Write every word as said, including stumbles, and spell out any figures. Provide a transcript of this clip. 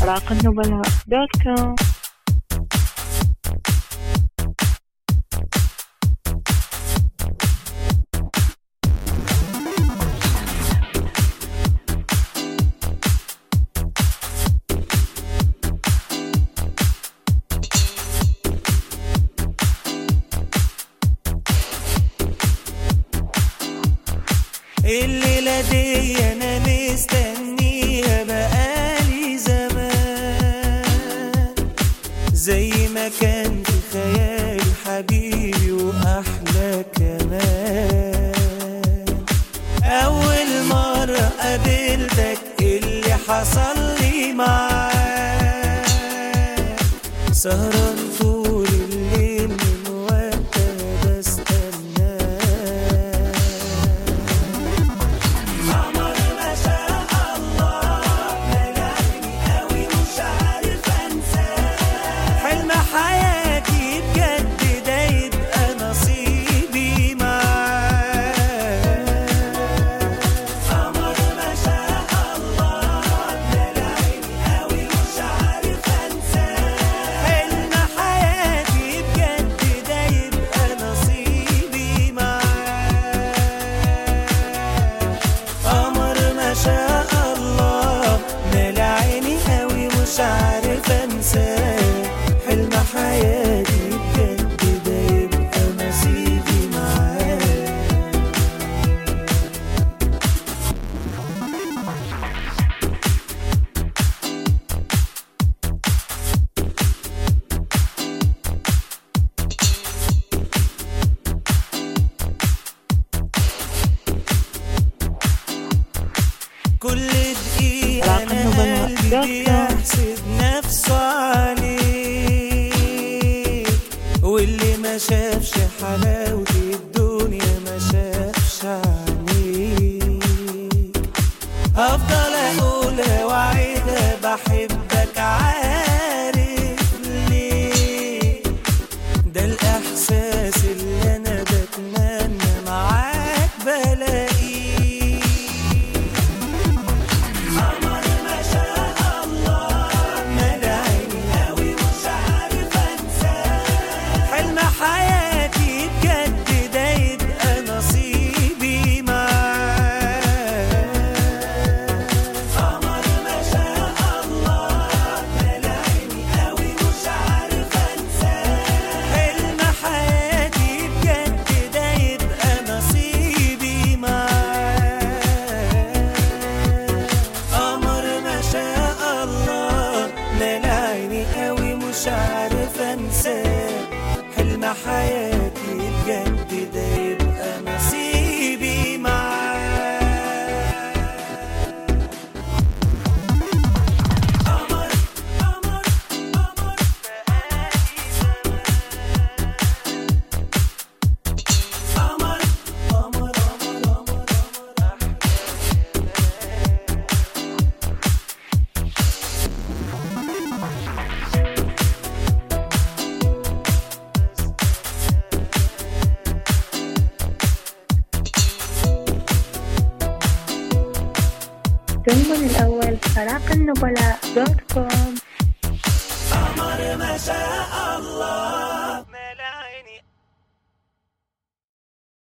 راق النبلاء دوت كوم. الليلة دي أنا مستنيها بقالي زمان، زي ما كان في خيالي حبيبي وأحلى كمان. أول مرة قابلتك اللي حصل لي معاك، سهران طول الليل من وقت بستناك. مش عارف انساه، حلم حياتي بجد ده يبقى نصيبي معاه. كل دقيقة أنا قلبي بيحسد نفسه عليك، واللي ما شافش حلاوة الدنيا ما شافش عليك. هفضل أقولها وأعيدها بحبك، عارف ليه؟ ده الإحساس اللي أنا بتمنى معاك بلاقيه. مش عارف انساه، حلم حياتي بجد ده يبقى نصيبي معاه. قمر قمر قمر بقالي زمان، قمر قمر قمر قمر قمر عنوان الأول راق النبلاء دوت كوم. قمر ما شاء